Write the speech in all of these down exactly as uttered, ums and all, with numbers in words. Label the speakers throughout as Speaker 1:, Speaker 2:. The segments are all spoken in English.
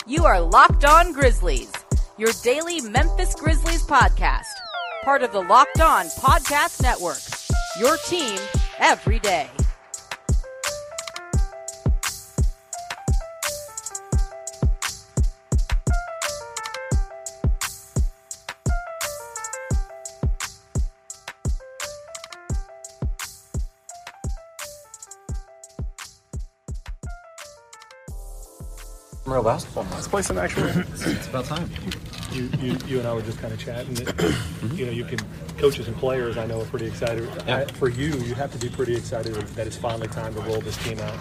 Speaker 1: You are Locked On Grizzlies, your daily Memphis Grizzlies podcast. Part of the Locked On Podcast Network, your team every day.
Speaker 2: Real basketball.
Speaker 3: Let's play some actual.
Speaker 2: It's about time.
Speaker 3: You, you, you and I were just kind of chatting. That, mm-hmm. You know, you can coaches and players. I know are pretty excited.
Speaker 2: Yeah.
Speaker 3: I, for you, you have to be pretty excited that it's finally time to roll this team out.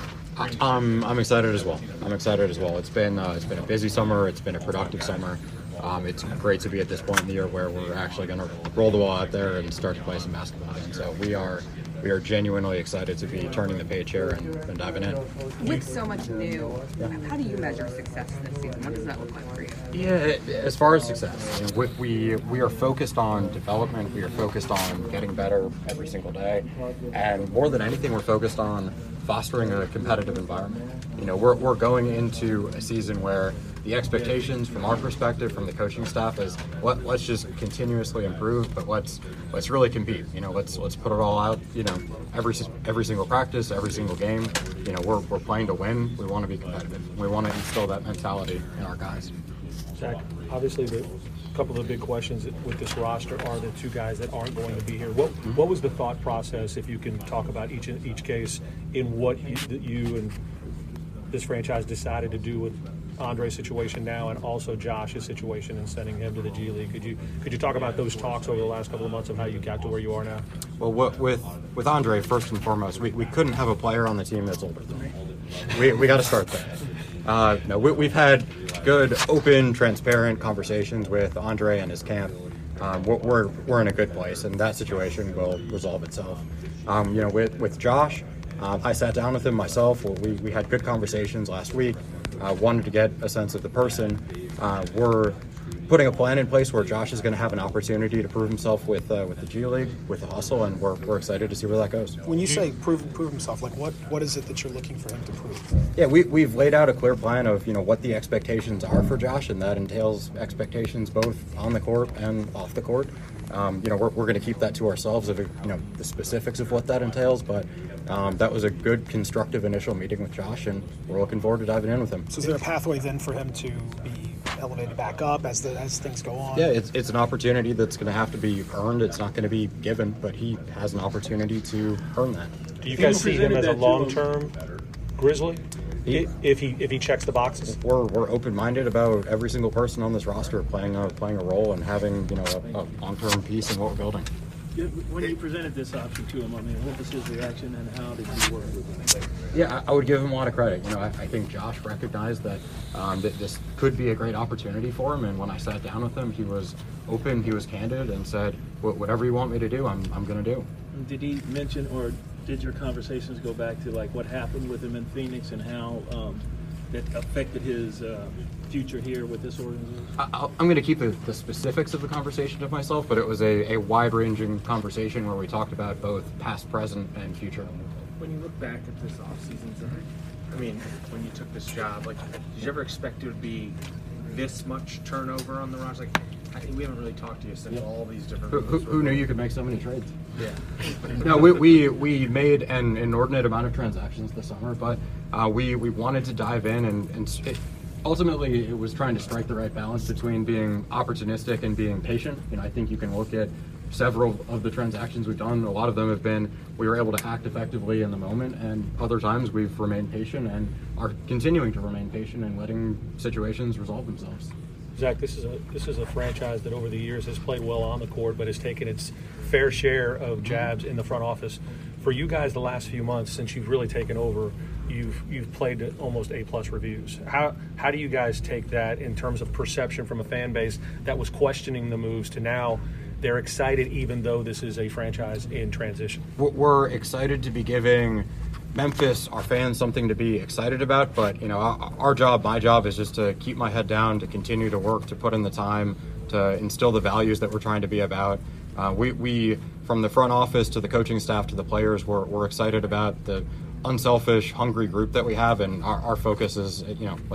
Speaker 2: I'm I'm excited as well. I'm excited as well. It's been uh, it's been a busy summer. It's been a productive summer. Um, it's great to be at this point in the year where we're actually going to roll the ball out there and start to play some basketball again. So we are. We are genuinely excited to be turning the page here and, and diving in.
Speaker 4: With so much new, yeah. How do you measure success this season? What does that look like for you?
Speaker 2: Yeah, as far as success, you know, we, we we are focused on development. We are focused on getting better every single day, and more than anything, we're focused on fostering a competitive environment. You know, we're we're going into a season where the expectations from our perspective, from the coaching staff, is let, let's just continuously improve, but let's let's really compete. You know, let's let's put it all out. You know, every every single practice, every single game. You know, we're we're playing to win. We want to be competitive. We want to instill that mentality in our guys.
Speaker 3: Zach, obviously, the couple of the big questions with this roster are the two guys that aren't going to be here. What mm-hmm. what was the thought process, if you can talk about each each case, in what you, that you and this franchise decided to do with Andre's situation now, and also Josh's situation and sending him to the G League? Could you could you talk about those talks over the last couple of months of how you got to where you are now?
Speaker 2: Well, what, with with Andre, first and foremost, we, we couldn't have a player on the team that's older than me. We we got to start there. Uh, no, we, we've had good, open, transparent conversations with Andre and his camp. Um, we're, we're we're in a good place, and that situation will resolve itself. Um, you know, with with Josh, um, I sat down with him myself. We we had good conversations last week. Uh, wanted to get a sense of the person. Uh, we're putting a plan in place where Josh is going to have an opportunity to prove himself with uh, with the G League, with the hustle, and we're we're excited to see where that goes.
Speaker 5: When you say prove prove himself, like what what is it that you're looking for him to prove?
Speaker 2: Yeah, we we've laid out a clear plan of you know what the expectations are for Josh, and that entails expectations both on the court and off the court. Um, you know, we're we're going to keep that to ourselves of you know the specifics of what that entails, but um, that was a good, constructive initial meeting with Josh, and we're looking forward to diving in with him.
Speaker 5: So, is there a pathway then for him to be elevated back up as the as things go on?
Speaker 2: Yeah, it's it's an opportunity that's going to have to be earned. It's not going to be given, but he has an opportunity to earn that.
Speaker 3: Do you guys see him as a long-term Grizzly? He, if he if he checks the boxes,
Speaker 2: we're we're open-minded about every single person on this roster playing a playing a role and having you know a, a long-term piece in what we're building.
Speaker 6: When you presented this option to him, I mean, what was his reaction, and how did you work with him?
Speaker 2: Yeah, I would give him a lot of credit. You know, I, I think Josh recognized that um, that this could be a great opportunity for him, and when I sat down with him, he was open, he was candid, and said, "Whatever you want me to do, I'm I'm going to do."
Speaker 6: Did he mention, or did your conversations go back to like what happened with him in Phoenix and how um, that affected his uh, future here with this organization?
Speaker 2: I, I'm going to keep the, the specifics of the conversation to myself, but it was a, a wide-ranging conversation where we talked about both past, present, and future.
Speaker 7: When you look back at this offseason, I mean, when you took this job, like, did you ever expect it would be this much turnover on the roster? Like, I think we haven't really talked to you since yeah. all these different.
Speaker 2: Who, who, who knew you could make so many trades?
Speaker 7: Yeah.
Speaker 2: No, we, we we made an inordinate amount of transactions this summer, but uh, we we wanted to dive in and and it, ultimately it was trying to strike the right balance between being opportunistic and being patient. You know, I think you can look at several of the transactions we've done. A lot of them have been we were able to act effectively in the moment, and other times we've remained patient and are continuing to remain patient and letting situations resolve themselves.
Speaker 3: Zach, this is a this is a franchise that over the years has played well on the court, but has taken its fair share of jabs in the front office. For you guys, the last few months since you've really taken over, you've you've played almost A plus reviews. How how do you guys take that in terms of perception from a fan base that was questioning the moves to now they're excited even though this is a franchise in transition?
Speaker 2: We're excited to be giving Memphis, our fans, something to be excited about, but you know, our, our job, my job, is just to keep my head down, to continue to work, to put in the time, to instill the values that we're trying to be about. Uh, we, we, from the front office to the coaching staff to the players, we're, we're excited about the unselfish, hungry group that we have, and our, our focus is, you know, like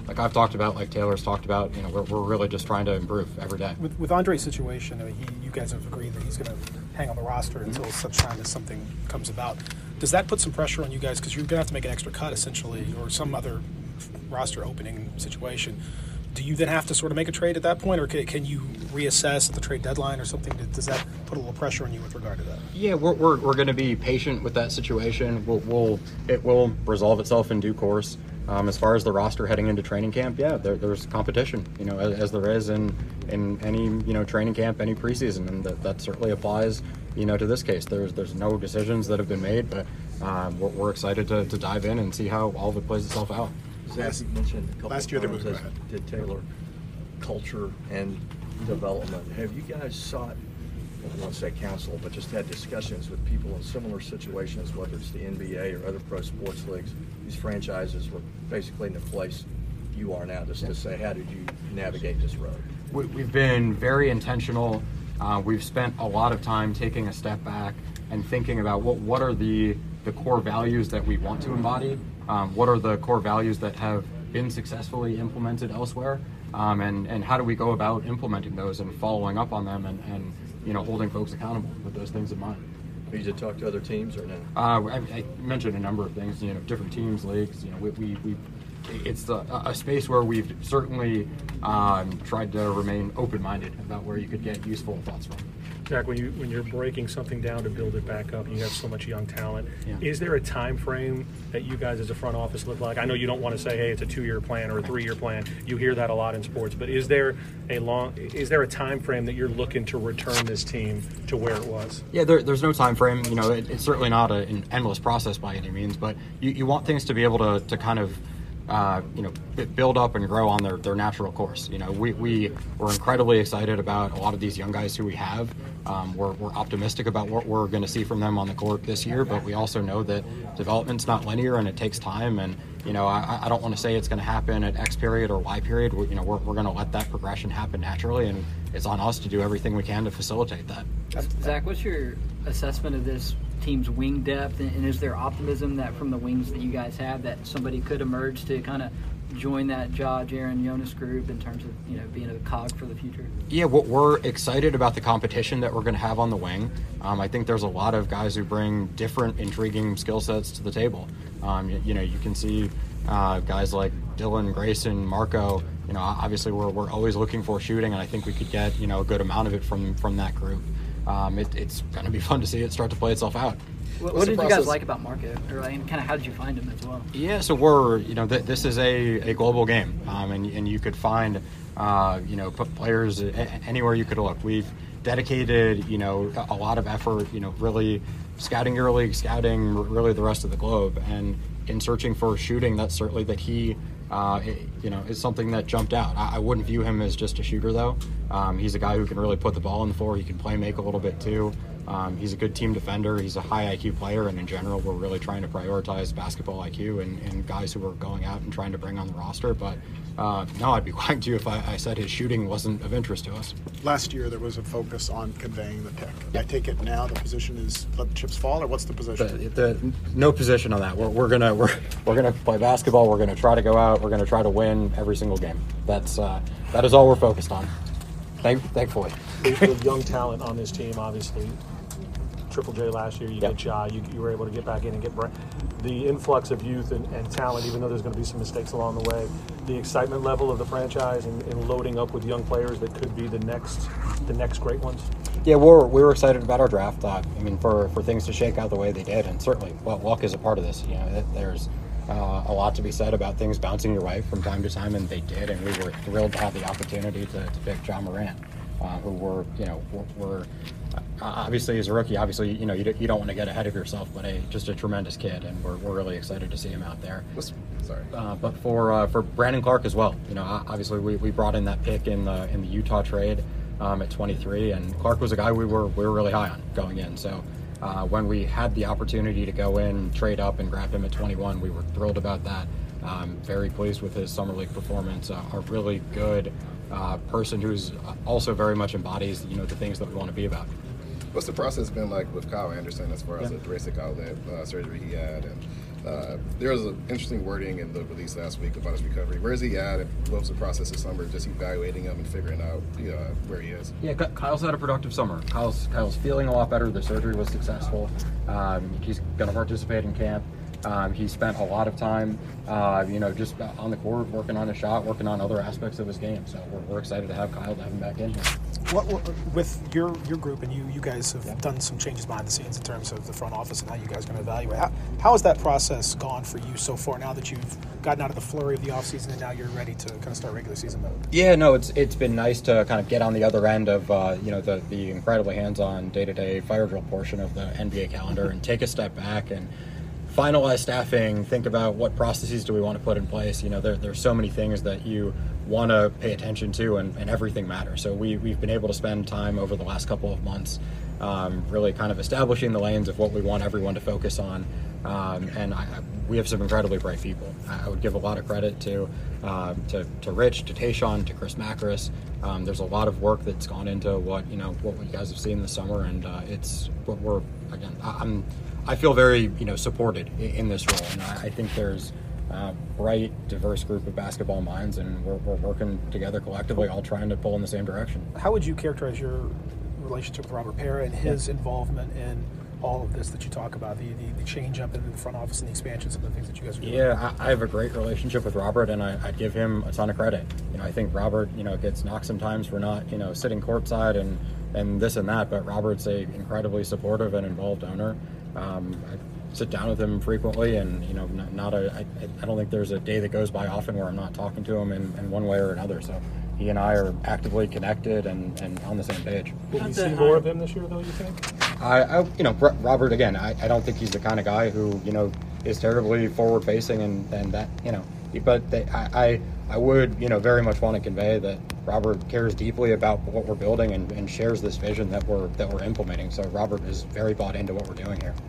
Speaker 2: like I've talked about, like Taylor's talked about, you know, we're, we're really just trying to improve every day.
Speaker 5: With, with Andre's situation, I mean, he, you guys have agreed that he's going to hang on the roster until such time as something comes about. Does that put some pressure on you guys? Because you're going to have to make an extra cut, essentially, or some other roster opening situation. Do you then have to sort of make a trade at that point, or can, can you reassess at the trade deadline or something? Does that put a little pressure on you with regard to that?
Speaker 2: Yeah, we're we're, we're going to be patient with that situation. We'll, we'll it will resolve itself in due course. Um, as far as the roster heading into training camp, yeah, there, there's competition, you know, as, as there is in in any you know training camp, any preseason, and that, that certainly applies, you know, to this case. There's there's no decisions that have been made, but um, we're, we're excited to, to dive in and see how all of it plays itself out.
Speaker 8: Zach, you mentioned a couple
Speaker 5: last year there
Speaker 8: times,
Speaker 5: was-
Speaker 8: as did Taylor, culture and development. Have you guys sought, I don't want to say counsel, but just had discussions with people in similar situations, whether it's the N B A or other pro sports leagues? These franchises were basically in the place you are now, just to say, how did you navigate this road?
Speaker 2: We, we've been very intentional. Uh, we've spent a lot of time taking a step back and thinking about what what are the the core values that we want to embody. Um, what are the core values that have been successfully implemented elsewhere, um, and and how do we go about implementing those and following up on them and, and you know holding folks accountable with those things in mind.
Speaker 8: Did you talk to other teams or no?
Speaker 2: Uh, I, I mentioned a number of things, you know, different teams, leagues. You know, we we, we it's a, a space where we've certainly um, tried to remain open-minded about where you could get useful thoughts from.
Speaker 3: Zach, when you when you're breaking something down to build it back up, and you have so much young talent,
Speaker 2: Yeah.
Speaker 3: is there a time frame that you guys as a front office look like? I know you don't want to say, hey, it's a two-year plan or a three-year plan. You hear that a lot in sports, but is there a long is there a time frame that you're looking to return this team to where it was?
Speaker 2: Yeah, there, there's no time frame. You know, it, it's certainly not a, an endless process by any means, but you, you want things to be able to, to kind of Uh, you know, b- build up and grow on their, their natural course. You know, we, we we're incredibly excited about a lot of these young guys who we have. Um, we're, we're optimistic about what we're going to see from them on the court this year, but we also know that development's not linear and it takes time. And, you know, I, I don't want to say it's going to happen at X period or Y period. We, you know, we're, we're going to let that progression happen naturally, and it's on us to do everything we can to facilitate that.
Speaker 9: Zach, what's your assessment of this team's wing depth, and is there optimism that from the wings that you guys have that somebody could emerge to kind of join that Ja, Jaren, Jonas group in terms of, you know, being a cog for the future?
Speaker 2: Yeah, we're excited about the competition that we're going to have on the wing. Um, I think there's a lot of guys who bring different, intriguing skill sets to the table. Um, you, you know, you can see uh, guys like Dylan, Grayson, Marco. You know, obviously we're we're always looking for shooting, and I think we could get, you know, a good amount of it from from that group. Um, it, it's going to be fun to see it start to play itself out.
Speaker 9: What, what did you guys like about Marco, or like, kind of how did you find him as well?
Speaker 2: Yeah, so we're, you know, th- this is a, a global game, um, and and you could find, uh, you know, put players a- anywhere you could look. We've dedicated, you know, a, a lot of effort, you know, really scouting EuroLeague, scouting really the rest of the globe, and in searching for shooting, that's certainly that he. Uh, it, you know, is something that jumped out. I, I wouldn't view him as just a shooter, though. Um, he's a guy who can really put the ball on the floor. He can play make a little bit, too. Um, he's a good team defender. He's a high I Q player, and in general, we're really trying to prioritize basketball I Q and, and guys who are going out and trying to bring on the roster. But, uh, no, I'd be lying to you if I, I said his shooting wasn't of interest to us.
Speaker 10: Last year, there was a focus on conveying the pick. I take it now the position is let the chips fall, or what's the position?
Speaker 2: The, the, no position on that. We're, we're gonna we're, we're gonna play basketball. We're gonna try to go out. We're gonna try to win every single game. That's uh, that is all we're focused on. Thank, thankfully.
Speaker 3: With young talent on this team, obviously. Triple J last year, you
Speaker 2: Yep.
Speaker 3: get Ja, you, you were able to get back in and get Brent. The influx of youth and, and talent, even though there's going to be some mistakes along the way, the excitement level of the franchise and, and loading up with young players that could be the next the next great ones.
Speaker 2: Yeah, we're we were excited about our draft. Uh, I mean, for, for things to shake out the way they did, and certainly, well, luck is a part of this. You know, it, there's uh, a lot to be said about things bouncing your way from time to time, and they did. And we were thrilled to have the opportunity to, to pick Ja Morant, uh, who were, you know, were, were uh, obviously as a rookie. Obviously, you know, you, you don't want to get ahead of yourself, but a just a tremendous kid, and we're we're really excited to see him out there.
Speaker 11: What's, sorry,
Speaker 2: uh, but for uh, for Brandon Clark as well. You know, obviously we, we brought in that pick in the in the Utah trade. Um, at twenty-three, and Clark was a guy we were we were really high on going in. So uh, when we had the opportunity to go in, trade up, and grab him at twenty-one, we were thrilled about that. Um, very pleased with his summer league performance. Uh, a really good uh, person who's also very much embodies, you know, the things that we want to be about.
Speaker 11: What's the process been like with Kyle Anderson as far as
Speaker 2: Yeah.
Speaker 11: the thoracic outlet uh, surgery he had, and Uh, there was an interesting wording in the release last week about his recovery. Where is he at? And what was the process this summer? Just evaluating him and figuring out you know, where he is.
Speaker 2: Yeah, Kyle's had a productive summer. Kyle's Kyle's feeling a lot better. The surgery was successful. Um, he's going to participate in camp. Um, he spent a lot of time, uh, you know, just on the court, working on his shot, working on other aspects of his game. So we're, we're excited to have Kyle, to have him back in here.
Speaker 5: What, what, with your your group and you, you guys have yeah. done some changes behind the scenes in terms of the front office and how you guys are going to evaluate. How, how has that process gone for you so far now that you've gotten out of the flurry of the offseason and now you're ready to kind of start regular season mode?
Speaker 2: Yeah, no, it's it's been nice to kind of get on the other end of, uh, you know, the, the incredibly hands-on day-to-day fire drill portion of the N B A calendar and take a step back and finalize staffing, think about what processes do we want to put in place. You know, there, there's so many things that you want to pay attention to, and, and everything matters. So we, we've been able to spend time over the last couple of months um, really kind of establishing the lanes of what we want everyone to focus on. Um, and I, we have some incredibly bright people. I would give a lot of credit to uh, to, to Rich, to Tayshaun, to Chris Macris. Um, there's a lot of work that's gone into what you know what you guys have seen this summer, and uh, it's what we're again. I'm I feel very you know supported in, in this role, and I, I think there's a bright, diverse group of basketball minds, and we're, we're working together collectively, all trying to pull in the same direction.
Speaker 5: How would you characterize your relationship with Robert Pera and his yeah. involvement in all of this that you talk about, the, the, the change up in the front office and the expansions of the things that you guys are doing?
Speaker 2: Yeah, I, I have a great relationship with Robert, and I, I'd give him a ton of credit. You know, I think Robert, you know, gets knocked sometimes for not, you know, sitting courtside and, and this and that, but Robert's a incredibly supportive and involved owner. Um, I sit down with him frequently, and, you know, not, not a, I, I don't think there's a day that goes by often where I'm not talking to him in, in one way or another, so he and I are actively connected and, and on the same page.
Speaker 3: Will we see more of him this year, though, you think?
Speaker 2: I, I you know, Robert, again, I, I don't think he's the kind of guy who, you know, is terribly forward-facing and, and that, you know, but they, I, I I would, you know, very much want to convey that Robert cares deeply about what we're building and, and shares this vision that we're that we're implementing. So Robert is very bought into what we're doing here.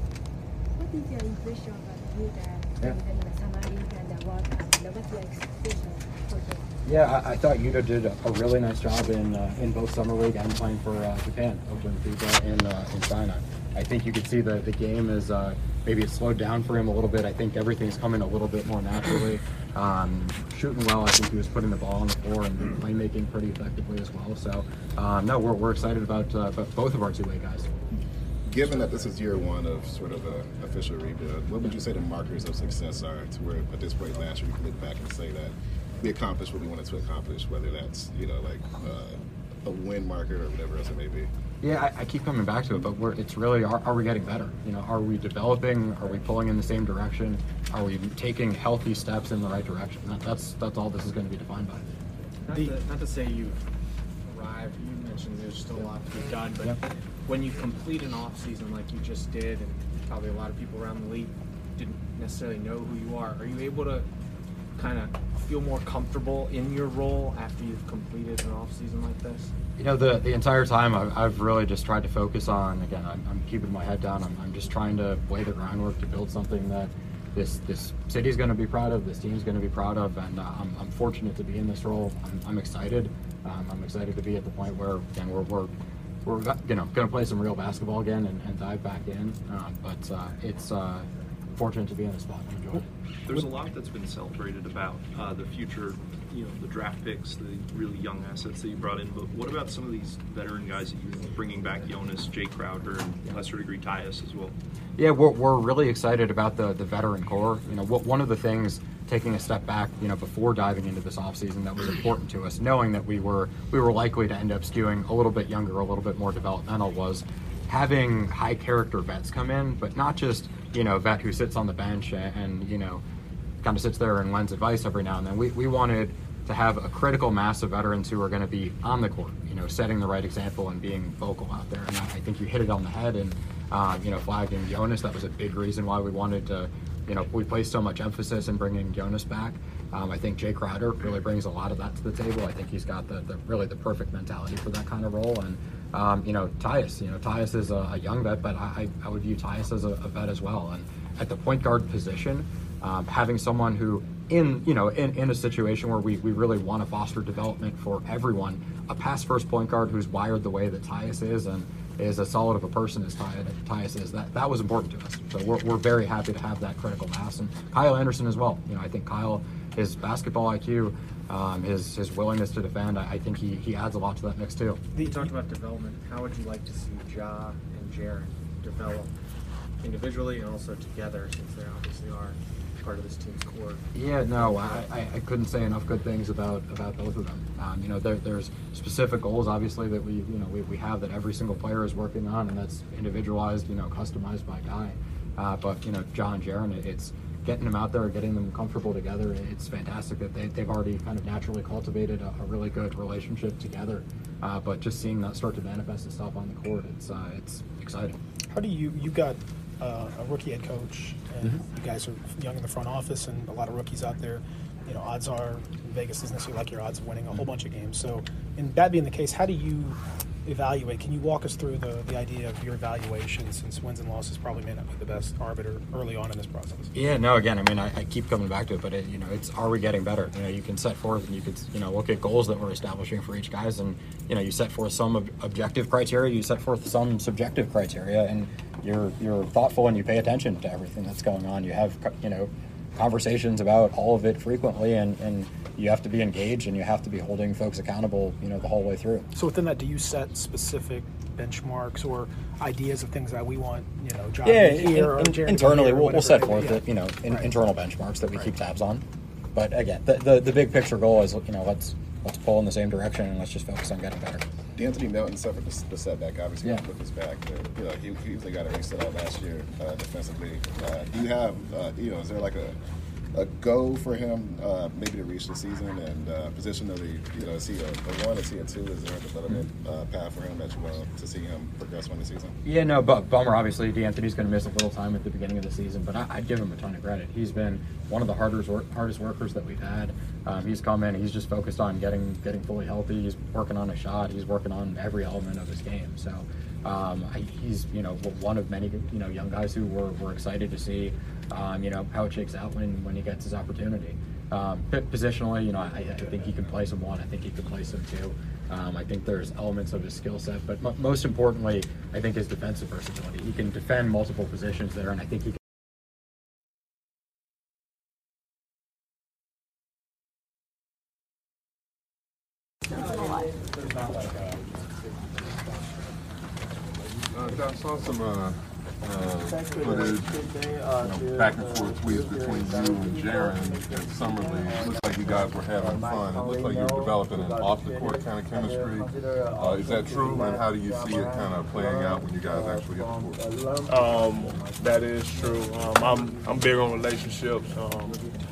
Speaker 12: What is your impression about you that in the summer league and the World Cup? What's your expectation for them?
Speaker 2: Yeah, I, I thought Yuta did a really nice job in uh, in both summer league and playing for uh, Japan over in FIBA in uh, in China. I think you could see the the game is uh, maybe it slowed down for him a little bit. I think everything's coming a little bit more naturally. Um, shooting well, I think he was putting the ball on the floor and playmaking pretty effectively as well. So um, no, we're we're excited about, uh, about both of our two-way guys.
Speaker 11: Given that this is year one of sort of an official rebuild, what would you say the markers of success are to where at this point last year you can look back and say that we accomplished what we wanted to accomplish, whether that's, you know, like uh, a win marker or whatever else it may be?
Speaker 2: Yeah, I, I keep coming back to it, but we're, it's really, are, are we getting better? You know, are we developing? Are we pulling in the same direction? Are we taking healthy steps in the right direction? That, that's that's all this is going to be defined by.
Speaker 7: Not to, not to say you've arrived, you mentioned there's still a lot to be done, but yep. when you complete an off season like you just did, and probably a lot of people around the league didn't necessarily know who you are, are you able to kind of feel more comfortable in your role after you've completed an off season like this?
Speaker 2: You know, the the entire time I've, I've really just tried to focus on, again, I'm, I'm keeping my head down. I'm, I'm just trying to lay the groundwork to build something that this this city's going to be proud of, this team's going to be proud of, and uh, I'm, I'm fortunate to be in this role. I'm, I'm excited. Um, I'm excited to be at the point where, again, we're, we're, we're you know, going to play some real basketball again and, and dive back in. Um, but uh, it's uh, fortunate to be in this spot and enjoy it.
Speaker 13: There's a lot that's been celebrated about uh, the future, you know, the draft picks, the really young assets that you brought in. But what about some of these veteran guys that you're bringing back, Jonas, Jay Crowder, and lesser degree Tyus as well?
Speaker 2: Yeah, we're, we're really excited about the, the veteran core. You know, what, one of the things, taking a step back, you know, before diving into this offseason that was important to us, knowing that we were we were likely to end up skewing a little bit younger, a little bit more developmental, was having high character vets come in, but not just, you know, vet who sits on the bench and, and you know, kind of sits there and lends advice every now and then. We, we wanted to have a critical mass of veterans who are going to be on the court, you know, setting the right example and being vocal out there. And I, I think you hit it on the head. And, uh, you know, flagging Jonas, that was a big reason why we wanted to, you know, we placed so much emphasis in bringing Jonas back. Um, I think Jay Crowder really brings a lot of that to the table. I think he's got the, the really the perfect mentality for that kind of role. And, um, you know, Tyus, you know, Tyus is a, a young vet, but I, I would view Tyus as a, a vet as well. And at the point guard position, Um, having someone who, in you know, in, in a situation where we, we really want to foster development for everyone, a pass-first point guard who's wired the way that Tyus is, and is as solid of a person as Ty- Tyus is. That that was important to us. So we're, we're very happy to have that critical mass. And Kyle Anderson as well. You know, I think Kyle, his basketball I Q, um, his his willingness to defend, I, I think he, he adds a lot to that mix too.
Speaker 7: You talked about development. How would you like to see Ja and Jaren develop individually and also together, since they obviously are part of this team's core?
Speaker 2: Yeah, no, I, I, I couldn't say enough good things about, about both of them. Um, you know, there, there's specific goals, obviously, that we you know we, we have that every single player is working on, and that's individualized, you know, customized by guy. Uh, but you know, Ja and Jaren, it's getting them out there, getting them comfortable together. It's fantastic that they, they've already kind of naturally cultivated a, a really good relationship together. Uh, but just seeing that start to manifest itself on the court, it's uh, it's exciting.
Speaker 5: How do you you got uh, a rookie head coach, and
Speaker 2: Mm-hmm.
Speaker 5: you guys are young in the front office, and a lot of rookies out there. You know, odds are Vegas doesn't necessarily like your odds of winning a whole bunch of games. So, and that being the case, how do you evaluate? Can you walk us through the, the idea of your evaluation, since wins and losses probably may not be the best arbiter early on in this process?
Speaker 2: Yeah, no, again, I mean, I, I keep coming back to it, but it, you know, it's, are we getting better? You know, you can set forth and you could, you know, look at goals that we're establishing for each guys, and, you know, you set forth some ob- objective criteria, you set forth some subjective criteria, and you're, you're thoughtful and you pay attention to everything that's going on. You have, you know, conversations about all of it frequently, and, and you have to be engaged and you have to be holding folks accountable, you know, the whole way through.
Speaker 5: So within that, do you set specific benchmarks or ideas of things that we want, you know, John
Speaker 2: Yeah,
Speaker 5: here
Speaker 2: in,
Speaker 5: or
Speaker 2: in,
Speaker 5: Jared
Speaker 2: internally,
Speaker 5: here or
Speaker 2: we'll, we'll set
Speaker 5: whatever.
Speaker 2: forth,
Speaker 5: Yeah.
Speaker 2: the, you know, in,
Speaker 5: Right.
Speaker 2: internal benchmarks that we
Speaker 5: Right.
Speaker 2: keep tabs on. But again, the, the the big picture goal is, you know, let's let's pull in the same direction and let's just focus on getting better.
Speaker 11: D'Anthony Melton suffered the, the setback, obviously,
Speaker 2: Yeah.
Speaker 11: with his back. But, you know, he, he usually got a reset out last year uh, defensively. Uh, do you have, uh, you know, is there like a a go for him uh, maybe to reach the season and uh, position of the, you know, is he a, a one, is he a two? Is there a development uh, path for him that you want to see him progress on the season?
Speaker 2: Yeah, no, but bummer. Obviously, D'Anthony's going to miss a little time at the beginning of the season, but I, I'd give him a ton of credit. He's been one of the hardest work, hardest workers that we've had. Um, he's come in. He's just focused on getting getting fully healthy. He's working on a shot. He's working on every element of his game. So um, I, he's you know one of many you know young guys who we're, we're excited to see um, you know how it shakes out when, when he gets his opportunity. Um, positionally, you know, I, I think he can play some one. I think he can play some two. Um, I think there's elements of his skill set, but m- most importantly, I think his defensive versatility. He can defend multiple positions there, and I think he can.
Speaker 14: Uh, I saw some uh, uh, footage, you know, back and forth tweets between you and Jaren at Summer League. Looks like you guys were having fun. It looks like you were developing an off-the-court kind of chemistry. Uh, is that true, and how do you see it kind of playing out when you guys actually hit the court?
Speaker 15: Um, that is true. Um, I'm I'm big on relationships, um,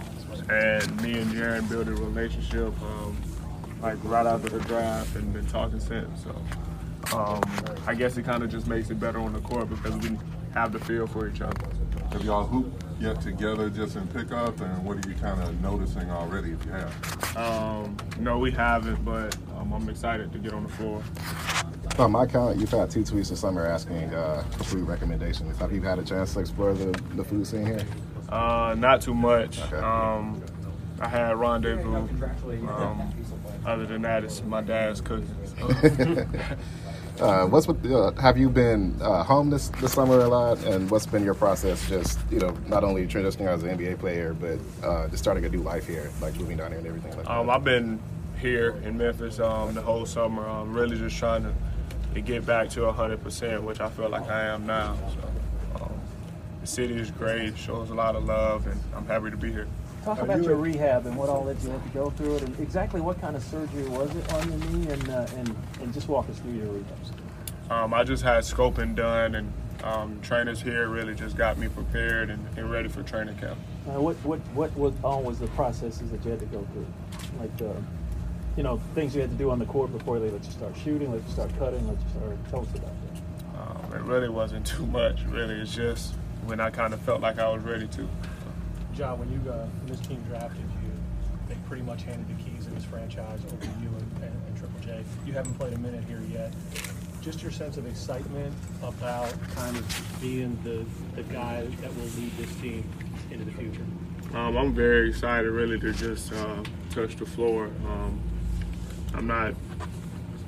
Speaker 15: and me and Jaren built a relationship um, like right after the draft, and been talking since. So. Um, I guess it kind of just makes it better on the court because we have the feel for each other.
Speaker 14: Have y'all hooped yet together just in pickup, and what are you kind of noticing already if you have?
Speaker 15: Um, no, we haven't, but um, I'm excited to get on the floor.
Speaker 11: On my account, you've had two tweets this summer asking uh, for food recommendations. Have you had a chance to explore the, the food scene here?
Speaker 15: Uh, not too much.
Speaker 11: Okay.
Speaker 15: Um, I had rendezvous. Um, other than that, it's my dad's cooking. So.
Speaker 11: Uh, what's with, uh, have you been uh, home this, this summer a lot, and what's been your process just, you know, not only transitioning as an N B A player, but uh, just starting a new life here, like moving down here and everything like
Speaker 15: um,
Speaker 11: that?
Speaker 15: I've been here in Memphis um, the whole summer, um, really just trying to, to get back to one hundred percent, which I feel like I am now. So, um, the city is great, shows a lot of love, and I'm happy to be here.
Speaker 6: Talk about your rehab and what all that you had to go through it, and exactly what kind of surgery was it on your knee, and uh, and and just walk us through your rehab.
Speaker 15: Um, I just had scoping done, and um, trainers here really just got me prepared and, and ready for training camp.
Speaker 6: Uh, what what what was all was the processes that you had to go through, like the, you know, things you had to do on the court before they let you start shooting, let you start cutting, let you start. Tell us about that.
Speaker 15: Um, it really wasn't too much. Really, it's just when I kind of felt like I was ready to.
Speaker 3: John, when you uh, when this team drafted you, they pretty much handed the keys of this franchise over to you and, and, and Triple J. You haven't played a minute here yet. Just your sense of excitement about kind of being the, the guy that will lead this team into the future.
Speaker 15: Um, I'm very excited, really, to just uh, touch the floor. Um, I'm not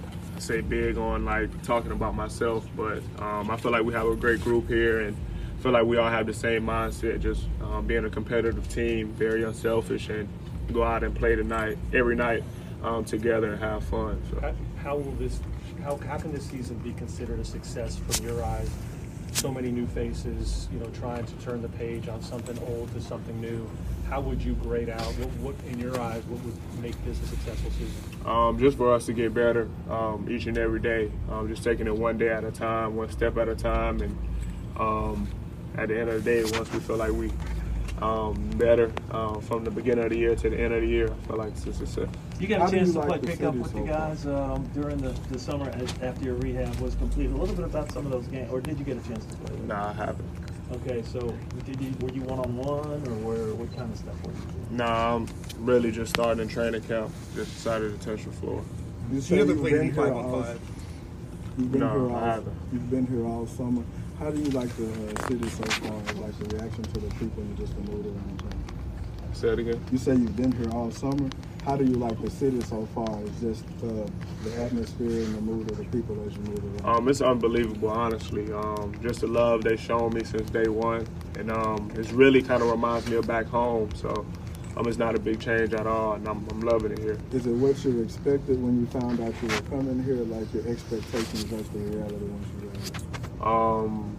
Speaker 15: say big on like talking about myself, but um, I feel like we have a great group here, and I feel like we all have the same mindset, just um, being a competitive team, very unselfish, and go out and play tonight, every night um, together and have fun. So.
Speaker 3: How, how will this? How, how can this season be considered a success from your eyes? So many new faces, you know, trying to turn the page on something old to something new. How would you grade out? What, what in your eyes, what would make this a successful season?
Speaker 15: Um, just for us to get better um, each and every day, um, just taking it one day at a time, one step at a time, and um, at the end of the day, once we feel like we um, better uh, from the beginning of the year to the end of the year, I feel like it's a success.
Speaker 6: You got a chance to play pickup with the guys um, during the, the summer as, after your rehab was completed. A little bit about some of those games, or did you get a chance to play?
Speaker 15: No, I haven't.
Speaker 6: Okay, so did you, were you one-on-one, or where, what kind of stuff were you doing?
Speaker 15: No, I'm really just starting in training camp. Just decided to touch the floor.
Speaker 16: You say you've been here all, you've been
Speaker 15: No,
Speaker 16: here
Speaker 15: I
Speaker 16: all,
Speaker 15: haven't.
Speaker 16: you've been here all summer. How do you like the uh, city so far? Like the reaction to the people and just the mood around town?
Speaker 15: Say it again.
Speaker 16: You say you've been here all summer. How do you like the city so far? It's just uh, the atmosphere and the mood of the people as you move around.
Speaker 15: Um, it's unbelievable, honestly. Um, just the love they've shown me since day one, and um, it's really kind of reminds me of back home. So um, it's not a big change at all, and I'm, I'm loving it here.
Speaker 16: Is it what you expected when you found out you were coming here? Like your expectations versus the reality once you got here?
Speaker 15: Um,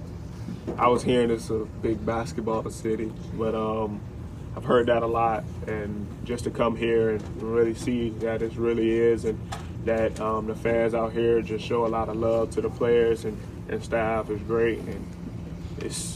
Speaker 15: I was hearing it's a big basketball city, but um, I've heard that a lot, and just to come here and really see that it really is, and that um, the fans out here just show a lot of love to the players and, and staff is great, and it's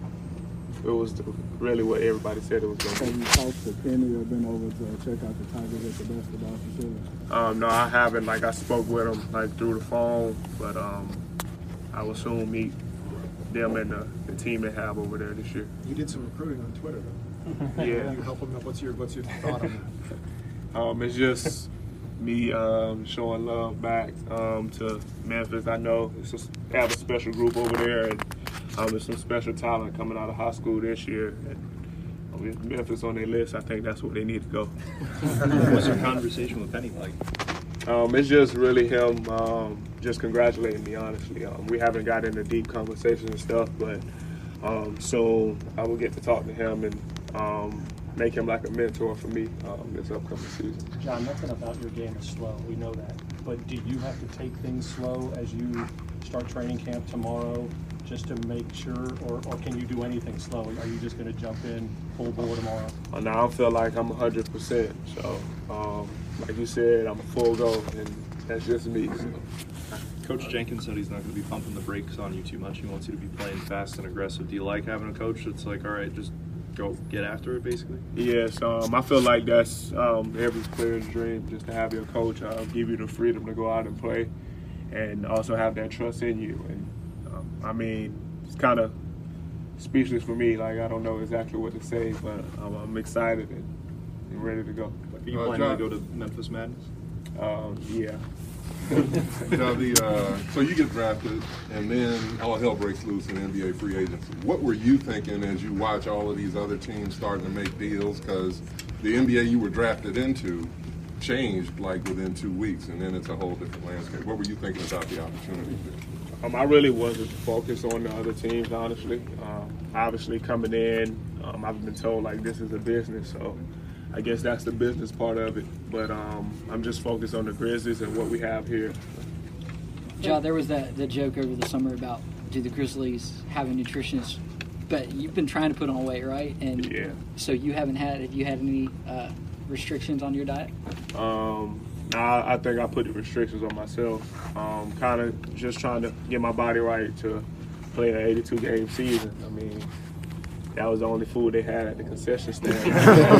Speaker 15: it was really what everybody said it was going to be.
Speaker 16: Have you talked to Kenny or been over to check out the Tigers at the basketball facility?
Speaker 15: Um, no, I haven't. Like I spoke with them like through the phone, but um, I will soon meet them and the, the team they have over there this year.
Speaker 10: You did some recruiting on Twitter, though.
Speaker 15: Yeah.
Speaker 10: You help them. What's your What's your thought on that?
Speaker 15: Um, it's just me um, showing love back um, to Memphis. I know it's just, they have a special group over there, and um, there's some special talent coming out of high school this year. And, um, with Memphis on their list, I think that's where they need to go.
Speaker 13: What's your conversation with Penny like?
Speaker 15: Um, it's just really him um, just congratulating me, honestly. Um, we haven't got into deep conversations and stuff, but um, soon I will get to talk to him and um, make him like a mentor for me um, this upcoming season.
Speaker 3: John, nothing about your game is slow. We know that. But do you have to take things slow as you start training camp tomorrow just to make sure, or, or can you do anything slow? Are you just going to jump in full bore tomorrow?
Speaker 15: Uh, now I feel like I'm one hundred percent. So, um, like you said, I'm a full go, and that's just me. So.
Speaker 13: Coach Jenkins said he's not going to be pumping the brakes on you too much. He wants you to be playing fast and aggressive. Do you like having a coach that's like, all right, just go get after it, basically?
Speaker 15: Yes, um, I feel like that's um, every player's dream, just to have your coach uh, give you the freedom to go out and play, and also have that trust in you. And um, I mean, it's kind of speechless for me. Like I don't know exactly what to say, but um, I'm excited and, and ready to go.
Speaker 13: Are you
Speaker 14: Uh,
Speaker 13: planning
Speaker 14: John-
Speaker 13: to go to Memphis Madness?
Speaker 15: Um, yeah.
Speaker 14: Now the uh, so you get drafted, and then all hell breaks loose in N B A free agency. What were you thinking as you watch all of these other teams starting to make deals? Because the N B A you were drafted into changed like within two weeks, and then it's a whole different landscape. What were you thinking about the opportunity there?
Speaker 15: Um, I really wasn't focused on the other teams, honestly. Um, obviously, coming in, um, I've been told like this is a business, so I guess that's the business part of it. But um, I'm just focused on the Grizzlies and what we have here.
Speaker 9: Ja, there was that the joke over the summer about do the Grizzlies have a nutritionist? But you've been trying to put on weight, right? And
Speaker 15: yeah.
Speaker 9: So you haven't had. Have you had any uh, restrictions on your diet?
Speaker 15: Um, I, I think I put the restrictions on myself. Um, kind of just trying to get my body right to play an eighty-two game season. I mean, that was the only food they had at the concession stand.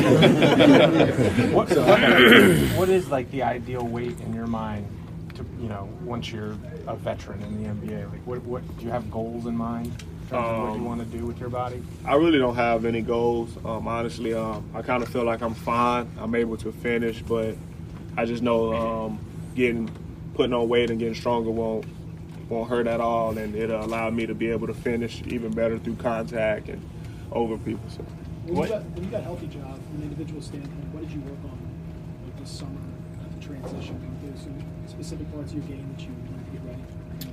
Speaker 7: what, what, what is like the ideal weight in your mind to, you know, once you're a veteran in the N B A? Like, what, what do you have goals in mind in terms of what you
Speaker 15: Um,
Speaker 7: want to do with your body?
Speaker 15: I really don't have any goals. Um, honestly, um, I kind of feel like I'm fine. I'm able to finish, but I just know um, getting putting on weight and getting stronger won't won't hurt at all, and it'll allow me to be able to finish even better through contact and over people. So.
Speaker 5: When you, got, when you got healthy, John, from an individual standpoint, what did you work on like this summer at the transition? Are there some specific parts of your game that you want to get ready?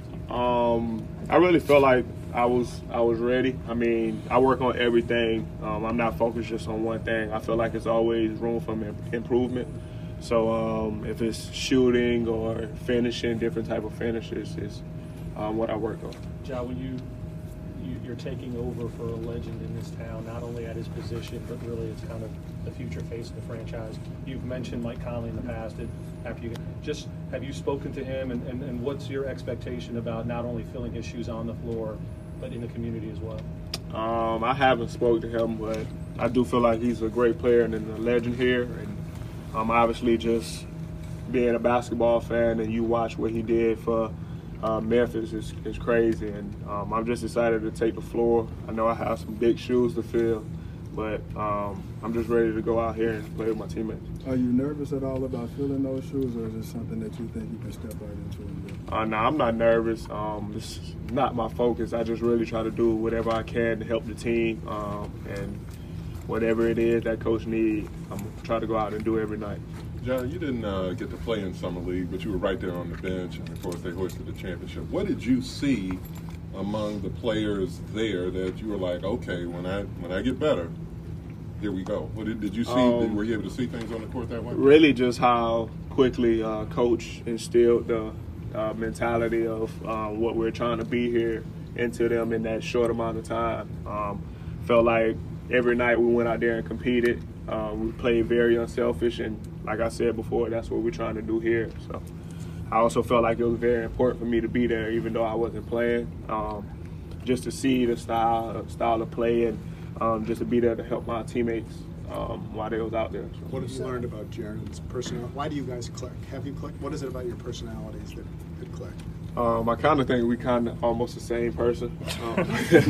Speaker 15: Um, I really felt like I was I was ready. I mean, I work on everything. Um, I'm not focused just on one thing. I feel like it's always room for improvement. So um, if it's shooting or finishing, different type of finishes is um, what I work on.
Speaker 3: Ja, when you, you you're taking over for a legend in this town, not only at his position, but really it's kind of the future face of the franchise. You've mentioned Mike Conley in the past. And after you just have you spoken to him, and, and, and what's your expectation about not only filling his shoes on the floor, but in the community as well?
Speaker 15: Um, I haven't spoken to him, but I do feel like he's a great player and a legend here. And um, obviously, just being a basketball fan and you watch what he did for uh, Memphis is, is crazy. And um, I'm just excited to take the floor. I know I have some big shoes to fill, but um, I'm just ready to go out here and play with my teammates.
Speaker 16: Are you nervous at all about filling those shoes, or is it something that you think you can step right into?
Speaker 15: Uh, no, I'm not nervous. Um, it's not my focus. I just really try to do whatever I can to help the team, um, and whatever it is that coach needs, I'm going to try to go out and do every night.
Speaker 14: John, you didn't uh, get to play in Summer League, but you were right there on the bench, and of course they hoisted the championship. What did you see among the players there that you were like, okay, when I when I get better, here we go? What did, did you see?
Speaker 15: Um,
Speaker 14: were you able to see things on the court that way?
Speaker 15: Really just how quickly uh, coach instilled the uh, mentality of um, what we're trying to be here into them in that short amount of time. Um, felt like every night we went out there and competed. Um, we played very unselfish, and like I said before, that's what we're trying to do here. So I also felt like it was very important for me to be there, even though I wasn't playing, um, just to see the style, style of play, and um, just to be there to help my teammates um, while they was out there. So.
Speaker 10: What have you learned about Jaren's personality? Why do you guys click? Have you clicked? What is it about your personalities that, that click?
Speaker 15: Um, I kind of think we kind of almost the same person. Um,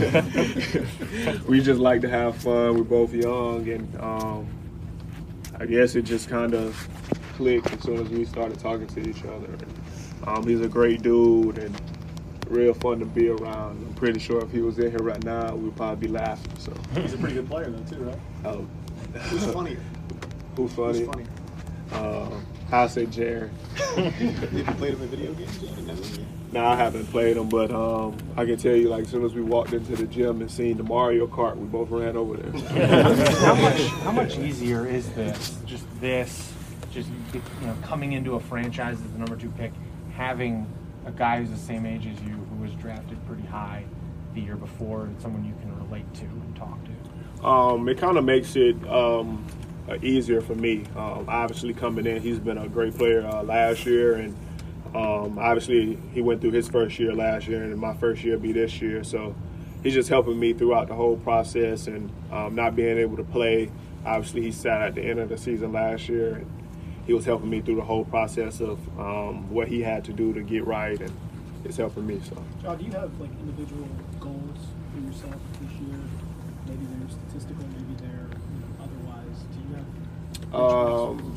Speaker 15: we just like to have fun. We're both young, and um, I guess it just kind of clicked as soon as we started talking to each other. And, um, he's a great dude and real fun to be around. I'm pretty sure if he was in here right now, we'd probably be laughing. So
Speaker 3: he's a pretty good player though, too, right?
Speaker 15: Oh,
Speaker 10: who's funnier?
Speaker 15: Who's funny?
Speaker 10: Who's funny?
Speaker 15: Uh, I'll say Jaren.
Speaker 10: Have you played him in video games yet?
Speaker 15: No, I haven't played them, but um, I can tell you, like, as soon as we walked into the gym and seen the Mario Kart, we both ran over there.
Speaker 17: how much how much easier is this? Just this, just you know, coming into a franchise as the number two pick, having a guy who's the same age as you, who was drafted pretty high the year before, and someone you can relate to and talk to.
Speaker 15: Um, it kind of makes it um, uh, easier for me. Um, obviously, coming in, he's been a great player uh, last year, and Um, obviously, he went through his first year last year, and my first year will be this year. So he's just helping me throughout the whole process, and um, not being able to play. Obviously, he sat at the end of the season last year, and he was helping me through the whole process of um, what he had to do to get right, and it's helping me. So,
Speaker 5: John, do you have like individual goals for yourself this year? Maybe they're statistical, maybe they're you know, otherwise. Do you have?
Speaker 15: Um,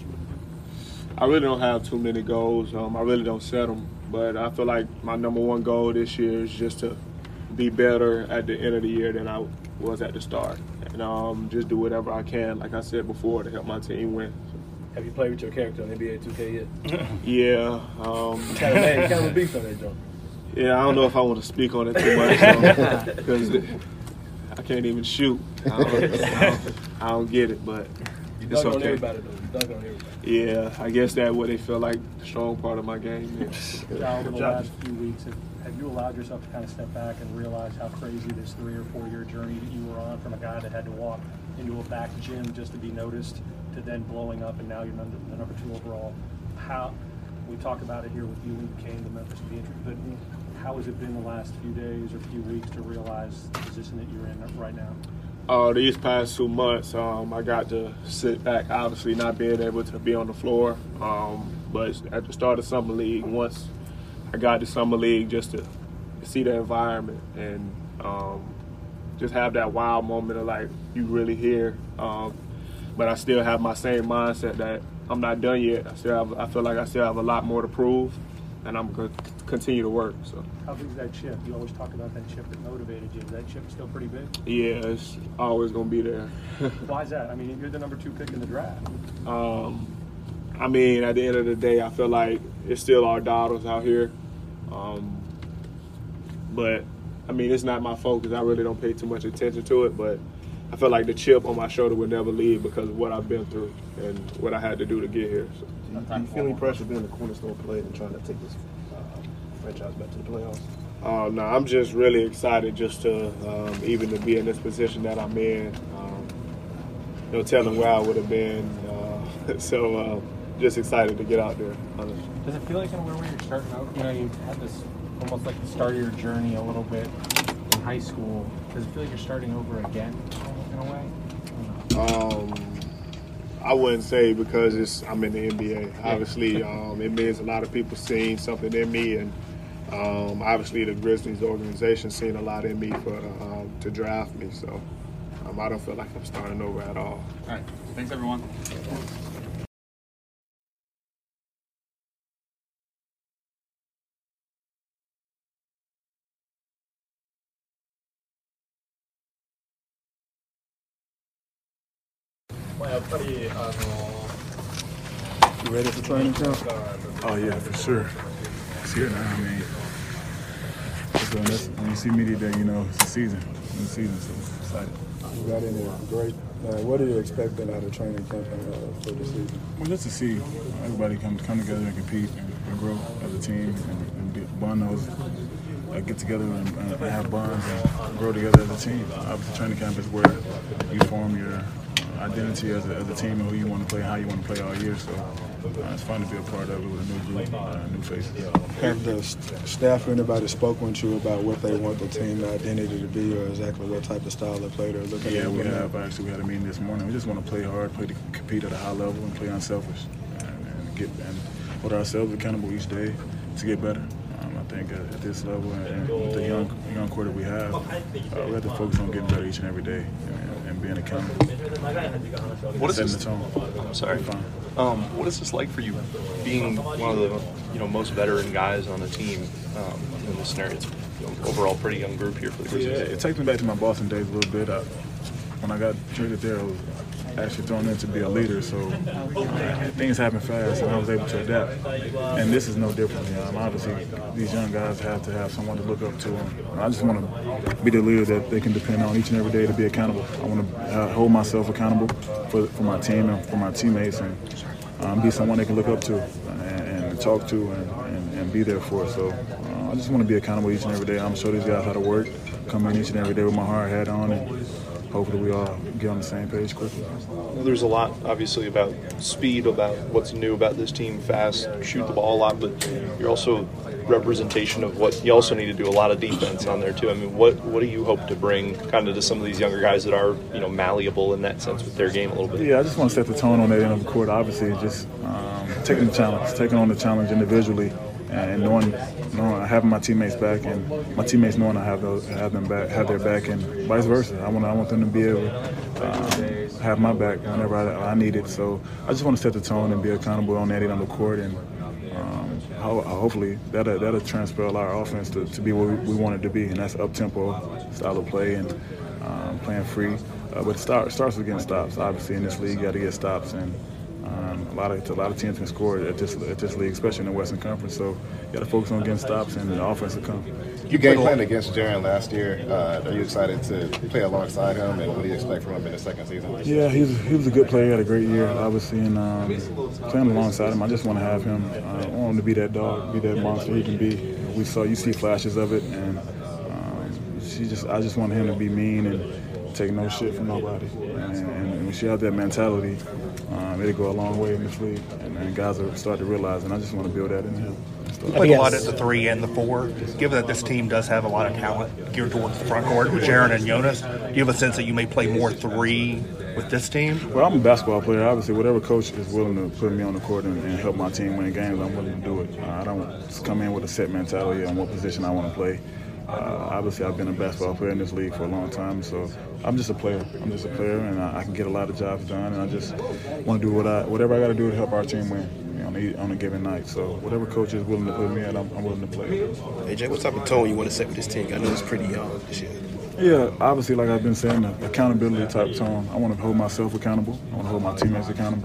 Speaker 15: I really don't have too many goals. Um, I really don't set them. But I feel like my number one goal this year is just to be better at the end of the year than I was at the start. And um, just do whatever I can, like I said before, to help my team win. So.
Speaker 6: Have you played with your character on N B A two K yet?
Speaker 15: Yeah. Um,
Speaker 6: kind of kind of a beef on that, Joe.
Speaker 15: Yeah, I don't know if I want to speak on it too much because so, I can't even shoot. I don't, I don't, I don't get it, but
Speaker 6: you
Speaker 15: it's
Speaker 6: dug
Speaker 15: okay.
Speaker 6: on everybody, though. You dug on everybody.
Speaker 15: Yeah, I guess that's what they feel like the strong part of my game. Yeah.
Speaker 3: Now, over the last few weeks, have, have you allowed yourself to kind of step back and realize how crazy this three or four year journey that you were on, from a guy that had to walk into a back gym just to be noticed, to then blowing up, and now you're number, the number two overall? How we talk about it here with you and Kane, the Memphis Patriots, but how has it been the last few days or few weeks to realize the position that you're in right now?
Speaker 15: Uh, these past two months, um, I got to sit back, obviously not being able to be on the floor. Um, but at the start of Summer League, once I got to Summer League, just to, to see the environment and um, just have that wow moment of like, you really here. Um, but I still have my same mindset that I'm not done yet. I still have, I feel like I still have a lot more to prove, and I'm going to continue to work. So.
Speaker 3: How big is that chip? You always talk about that chip that motivated you. Is that chip still pretty big?
Speaker 15: Yeah, it's always going to be there.
Speaker 3: Why is that? I mean, you're the number two pick in the draft.
Speaker 15: Um, I mean, at the end of the day, I feel like it's still our daughters out here. Um, but, I mean, it's not my focus. I really don't pay too much attention to it. But I feel like the chip on my shoulder would never leave because of what I've been through and what I had to do to get here. So.
Speaker 18: Do you feel any pressure being the cornerstone player and trying to take this uh, franchise back to the playoffs?
Speaker 15: Uh, no, I'm just really excited just to um, even to be in this position that I'm in. Um, no telling where I would have been. Uh, so uh, just excited to get out there, honestly.
Speaker 17: Does it feel like in a way where you're starting out, you know, you had this almost like the start of your journey a little bit in high school. Does it feel like you're starting over again in a way?
Speaker 15: Um, I wouldn't say because it's I'm in the N B A. Obviously, um, it means a lot of people seeing something in me, and um, obviously the Grizzlies organization seen a lot in me for um, to draft me. So um, I don't feel like I'm starting over at all.
Speaker 19: All right, thanks everyone.
Speaker 16: You ready for training camp?
Speaker 20: Oh yeah, for sure. It's here now. I mean, so that's, when you see media day, you know it's the season. It's the season, so excited.
Speaker 16: You got any great? Uh, what are you expecting out of training camp uh, for the season?
Speaker 20: Well, just to see everybody come come together and compete and, and grow as a team and, and get, bond those, uh, get together and, and have bonds and grow together as a team. Obviously, training camp is where you form your identity as a, as a team and who you want to play, how you want to play all year. So uh, it's fun to be a part of it with a new group, uh, new faces.
Speaker 16: Have the st- staff or anybody spoken with you about what they want the team identity to be, or exactly what type of style of play they're looking
Speaker 20: yeah,
Speaker 16: at?
Speaker 20: Yeah, we have. Actually, we had a meeting this morning. We just want to play hard, play to compete at a high level, and play unselfish, and, and get and hold ourselves accountable each day to get better. Um, I think at, at this level and, and with the young young core that we have, uh, we have to focus on getting better each and every day and, and being accountable.
Speaker 13: What is
Speaker 20: Setting
Speaker 13: this?
Speaker 20: the tone.
Speaker 13: I'm sorry. Um, what is this like for you, being one of the you know most veteran guys on the team um, in this scenario? It's you know, overall pretty young group here for the Grizzlies.
Speaker 20: Yeah, it takes me back to my Boston days a little bit. I, when I got traded there, I was actually thrown in to be a leader, so uh, things happen fast, and I was able to adapt. And this is no different. You know, obviously, these young guys have to have someone to look up to. And I just want to be the leader that they can depend on each and every day to be accountable. I want to uh, hold myself accountable for, for my team and for my teammates, and um, be someone they can look up to and, and talk to and, and, and be there for. So uh, I just want to be accountable each and every day. I'm going to show these guys how to work, come in each and every day with my hard hat on, and hopefully we all get on the same page quickly.
Speaker 13: There's a lot, obviously, about speed, about what's new about this team, fast, shoot the ball a lot, but you're also representation of what you also need to do a lot of defense on there too. I mean, what what do you hope to bring kind of to some of these younger guys that are you know malleable in that sense with their game a little bit?
Speaker 20: Yeah, I just want to set the tone on that end of the court. Obviously, just um, taking the challenge, taking on the challenge individually, and knowing, knowing having my teammates back, and my teammates knowing I have those, have them back, have their back, and vice versa. I want I want them to be able to um, have my back whenever I, I need it. So I just want to set the tone and be accountable on that end of the court, and um, ho- hopefully that'll, that'll transfer our offense to, to be where we, we want it to be, and that's up tempo style of play and um, playing free. Uh, but it start, starts with getting stops. Obviously, in this league, you got to get stops, and um, a lot of a lot of teams can score at this at this league, especially in the Western Conference. So you got to focus on getting stops, and the offense will come.
Speaker 11: You game planned against Jaren last year. Uh, are you excited to play alongside him, and what do you expect from him in the second season?
Speaker 20: Yeah, he was he was a good player. He had a great year, obviously, and um, playing alongside him, I just want to have him. Uh, I want him to be that dog, be that monster he can be. We saw you see flashes of it, and um, she just I just want him to be mean and take no shit from nobody. And, and when she has that mentality, um, it'll go a long way in this league, and, and guys will start to realize. And I just want to build that in him.
Speaker 21: You played a lot at the three and the four. Given that this team does have a lot of talent geared towards the front court with Jaren and Jonas, do you have a sense that you may play more three with this team?
Speaker 20: Well, I'm a basketball player. Obviously, whatever coach is willing to put me on the court and, and help my team win games, I'm willing to do it. Uh, I don't just come in with a set mentality on what position I want to play. Uh, obviously, I've been a basketball player in this league for a long time, so I'm just a player. I'm just a player, and I, I can get a lot of jobs done, and I just want to do what I, whatever I got to do to help our team win. On a, on a given night. So whatever coach is willing to put me in, I'm, I'm willing to play.
Speaker 18: A J, what type of tone you want to set with this team? I know it's pretty young this year.
Speaker 20: Yeah, obviously, like I've been saying, the accountability type tone. I want to hold myself accountable. I want to hold my teammates accountable.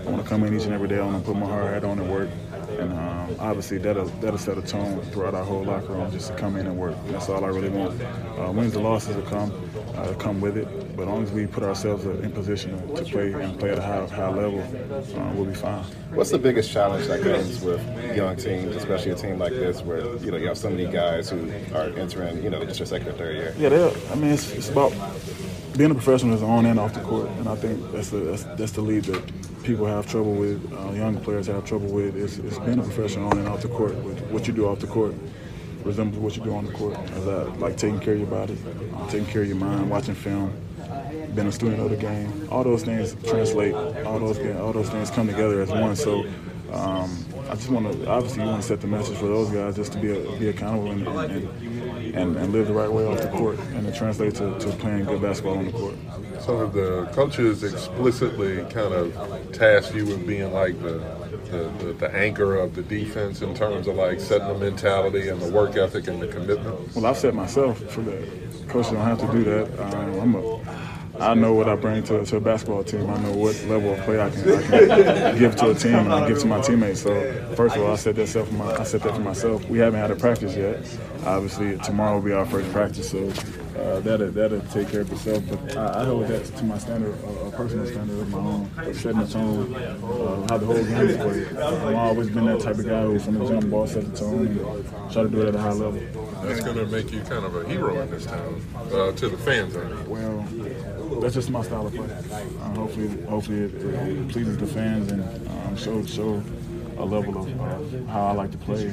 Speaker 20: I want to come in each and every day. I want to put my hard hat on and work. And um, obviously that'll, that'll set a tone throughout our whole locker room just to come in and work. And that's all I really want. Uh, wins and losses will come, uh, come with it. But as long as we put ourselves in position to play and play at a high, high level, uh, we'll be fine.
Speaker 11: What's the biggest challenge that comes with young teams, especially a team like this where, you know, you have so many guys who are entering, you know, just their second or third year?
Speaker 20: Yeah, I mean, it's, it's about being a professional is on and off the court. And I think that's the, that's, that's the lead that people have trouble with, uh, young players have trouble with, is, is being a professional on and off the court. With what you do off the court resembles what you do on the court. As I, like taking care of your body, uh, taking care of your mind, watching film, being a student of the game. All those things translate. All those all those things come together as one. So um, I just want to obviously you want to set the message for those guys just to be a, be accountable and and, and and live the right way off the court, and to translate to, to playing good basketball on the court.
Speaker 14: So have the coaches explicitly kind of tasked you with being like the, the, the, the anchor of the defense in terms of like setting the mentality and the work ethic and the commitment?
Speaker 20: Well, I've set myself for that. Coaches don't have to do that. Um, I'm a, I know what I bring to, to a basketball team. I know what level of play I can, I can give to a team and I give to my teammates. So first of all, I set that for my, I set that for myself. We haven't had a practice yet. Obviously, tomorrow will be our first practice, so uh, that'll that'll take care of itself. But I, I hold that to my standard, a, a personal standard of my own, setting the tone, uh, how the whole game is played. I've always been that type of guy who, from the jump ball, set the tone and try to do it at a high level.
Speaker 14: That's going to make you kind of a hero in this town, uh, to the fans, I mean.
Speaker 20: Well, that's just my style of play. Uh, hopefully, hopefully it, it pleases the fans and um, show show a level of uh, how I like to play.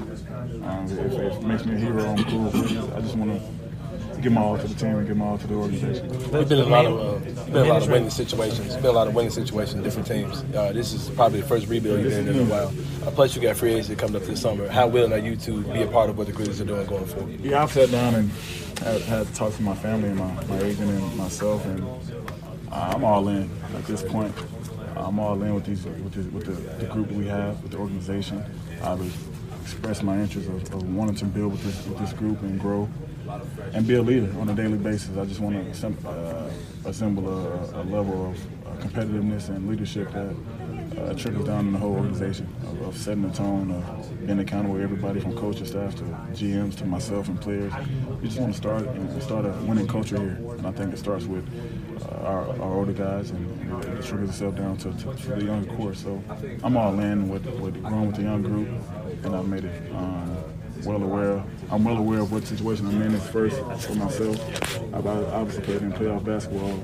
Speaker 20: Um, if, if it makes me a hero, I'm cool. I just want to give my all to the team and give my all to the organization.
Speaker 19: There's been a lot of uh, been a lot of winning situations. Been a lot of winning situations in different teams. Uh, this is probably the first rebuild you've been in in a while. Uh, plus, you got free agency coming up this summer. How willing are you to be a part of what the Grizzlies are doing going forward?
Speaker 20: Yeah, I've sat down and had, had talked to my family and my, my agent and myself, and uh, I'm all in at this point. I'm all in with these with, this, with the, the group we have, with the organization. I've expressed my interest of, of wanting to build with this with this group and grow and be a leader on a daily basis. I just want to uh, assemble a, a level of uh, competitiveness and leadership that uh, trickles down in the whole organization, of, of setting the tone, of being accountable to everybody from coaching staff to G Ms to myself and players. We just want to start and start a winning culture here, and I think it starts with uh, our, our older guys, and it trickles itself down to, to, to the younger core. So I'm all in with, with growing with the young group, and I've made it um, well aware. I'm well aware of what situation I'm in. It's first for myself. I've obviously played in playoff basketball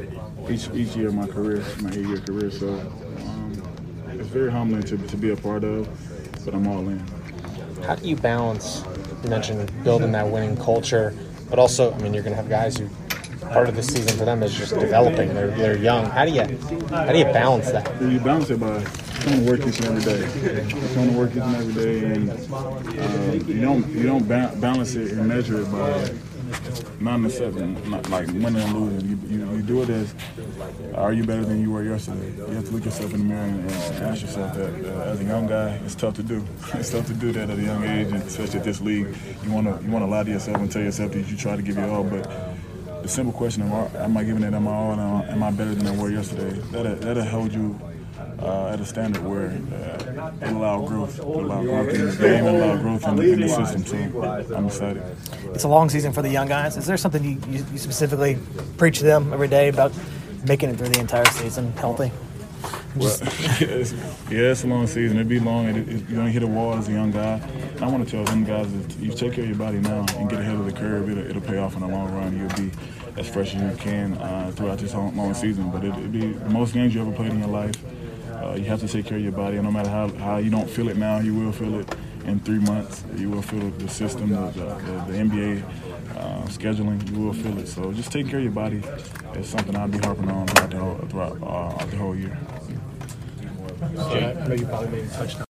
Speaker 20: each each year of my career, my eight-year career. So um, it's very humbling to to be a part of, but I'm all in.
Speaker 22: How do you balance? You mentioned building that winning culture, but also, I mean, you're going to have guys who part of the season for them is just developing. They're they're young. How do you how do you balance that?
Speaker 20: You balance it by coming to work each and every day. Coming to work each and every day, and uh, you don't you don't ba- balance it and measure it by nine to seven, not like winning and losing. You, you you do it as, are you better than you were yesterday? You have to look yourself in the mirror and, and ask yourself that. Uh, as a young guy, it's tough to do. It's tough to do that at a young age, and especially at this league. You want to you want to lie to yourself and tell yourself that you try to give your all, but the simple question of, am I giving it am I all, and am I better than I were yesterday? That'll, that'll hold you uh, at a standard where uh, it'll allow growth. It'll allow growth in the game, it'll allow growth in the, in the system, so I'm excited.
Speaker 23: It's a long season for the young guys. Is there something you, you, you specifically preach to them every day about making it through the entire season healthy?
Speaker 20: Well, it's, yeah, it's a long season. It'll be long. It, it, you're going to hit a wall as a young guy. And I want to tell them guys, if you take care of your body now and get ahead of the curve, it'll, it'll pay off in the long run. You'll be as fresh as you can uh, throughout this long, long season. But it, it'll be the most games you ever played in your life. Uh, you have to take care of your body. And no matter how, how you don't feel it now, you will feel it in three months. You will feel the system, the, the, the N B A uh, scheduling. You will feel it. So just taking care of your body is something I'll be harping on throughout the whole, throughout, uh, the whole year.
Speaker 19: Yeah, I know you probably made a touchdown.